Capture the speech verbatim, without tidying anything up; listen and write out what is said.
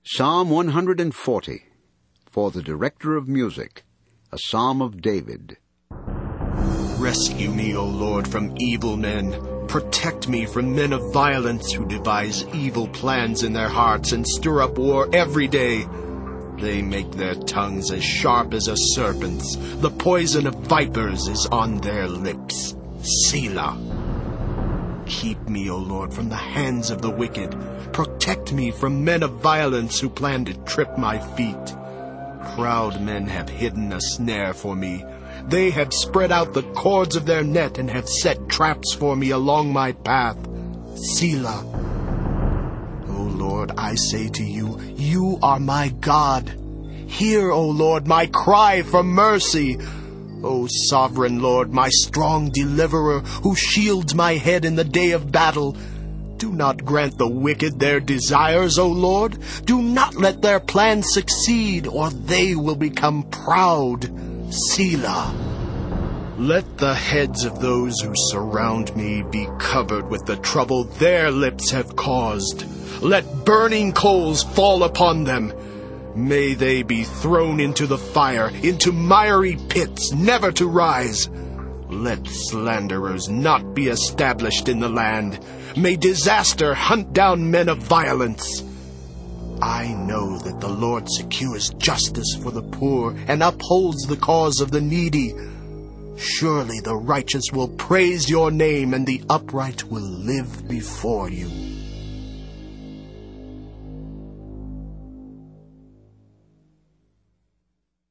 Psalm one hundred forty, for the director of music, a psalm of David. Rescue me, O Lord, from evil men. Protect me from men of violence who devise evil plans in their hearts and stir up war every day. They make their tongues as sharp as a serpent's. The poison of vipers is on their lips. Selah. Keep me, O Lord, from the hands of the wicked. Protect me from men of violence who plan to trip my feet. Proud men have hidden a snare for me. They have spread out the cords of their net and have set traps for me along my path. Selah. O Lord, I say to you, you are my God. Hear, O Lord, my cry for mercy. O sovereign Lord, my strong deliverer, who shields my head in the day of battle. Do not grant the wicked their desires, O Lord. Do not let their plans succeed, or they will become proud. Selah. Let the heads of those who surround me be covered with the trouble their lips have caused. Let burning coals fall upon them. May they be thrown into the fire, into miry pits, never to rise. Let slanderers not be established in the land. May disaster hunt down men of violence. I know that the Lord secures justice for the poor and upholds the cause of the needy. Surely the righteous will praise your name, and the upright will live before you.